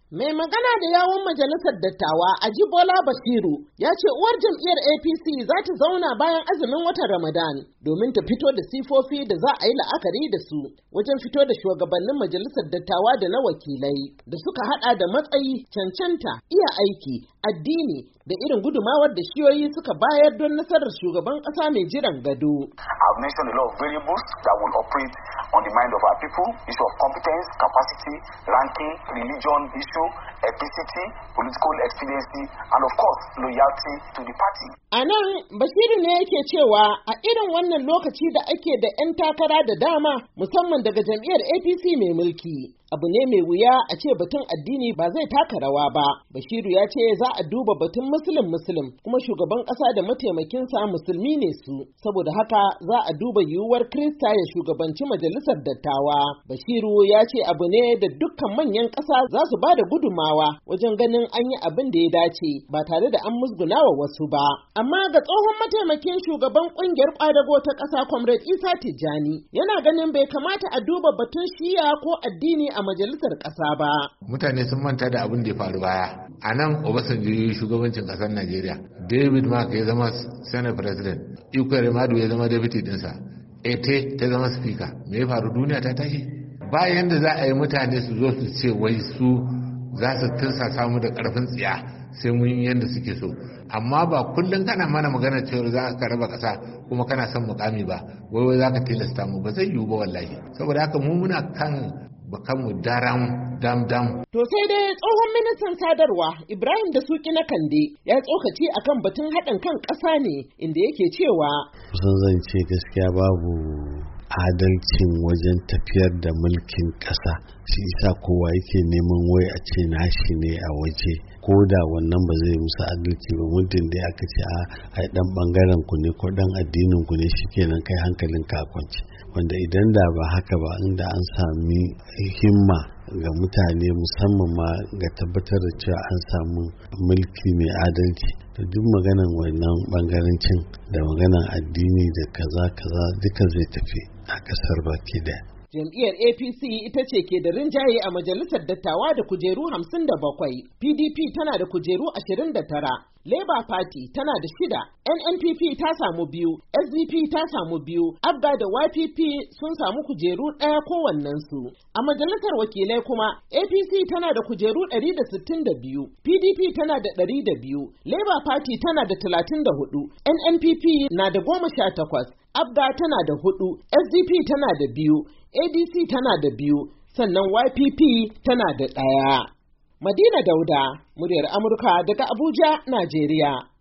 Mai magana da yawun majalisar dattawa Ajibola Basiru ya ce uwar jam'iyyar APC za ta zauna bayan azumin watan Ramadan domin ta fito da sifofi da za a yi la'akari da su wajen fito da shugabannin majalisar dattawa da na wakilai da suka hada da matsayi, cancanta, iya aiki, addini da irin gudumawar da shiyoyi suka bayar don nasarar shugaban ƙasa mai jiran gado. I've mentioned a lot of variables that will operate on the mind of our people: issue of competence, capacity, ranking, religion issue, ethnicity, political expediency, and of course, loyalty to the party. A nan Basiru ne yake cewa a irin wannan lokaci da ake da 'yan takara da dama musamman daga jam'iyyar APC mai mulki. Abu ne mai wuya a ce batun addini ba zai taka rawa ba. Basiru ya ce za a duba batun Muslim kuma shugaban ƙasa da mataimakinsa musulmi ne su. Saboda haka za a duba yiwuwar Kirista ya shugabanci majalisar dattawa. Basiru ya ce abu ne da dukkan manyan ƙasa za su ba da gudumawa wajen ganin an yi abin da ya dace ba tare da an musgunawa wasu ba. Amma ga tsohon mataimakin shugaban ƙungiyar ƙwadago ta ƙasa Comrade Isa Tijjani yana ganin bai kamata a duba batun shiya ko addini a majalisar ƙasa ba. Mutane sun manta da abin da ya faru baya. A nan Obasanjo ya yi shugabancin ƙasar Najeriya. David Mark ya zama Senate President. Ikwere Madu ya zama Deputy dinsa. Ete ta zama Speaker. Me ya faru? Duniya ta tashi. Bayan da za a yi mutane su zo su ce wai su za su tirsasa mu da ƙarfin tsiya sai mun yi yadda suke so. Amma ba kullum kana mana magana cewa za ka raba ƙasa kuma kana son mukami ba. Wai za ka tilasta mu, ba zai yiwu ba wallahi. Saboda haka mu muna kan bakanmu daram dam. To sai dai tsohon ministan sadarwa Ibrahim Dasuki na Kande ya tsokaci akan batun haɗin kan ƙasa ne inda yake cewa kusan zan ce gaskiya babu adalcin wajen tafiyar da mulkin ƙasa, shi isa kowa yake neman wai a ce nashi ne a waje, ko da wannan ba zai musu adalci ba. Muddin da aka ce a dan bangaren ku ne ko dan addinin ku ne, shikenan kai hankalin ka kwance. Wanda idan da ba haka ba, inda an sami himma ga mutane musamman ma ga tabbatar da cewa an samu mulki mai adalci, da duk maganan wannan bangarancin da maganan addini da kaza duka zai tafi a kasar baki daya. Jam'iyyar APC ita ce ke da rinjaye a majalisar dattawa da kujeru 57, PDP tana da kujeru 29, Labour Party tana da 6, NNPP ta samu 2, SDP ta samu 2, Abga da YPP sun samu kujeru 1 kowannensu. A majalisar wakilai kuma APC tana da kujeru 162, PDP tana da 102, Labour Party tana da 34, NNPP na da 18, Abga tana da 4, SDP tana da 2, ADC tana da 2, sannan YPP tana da 1. Madina Dauda, muryar Amurka daga Abuja, Najeriya.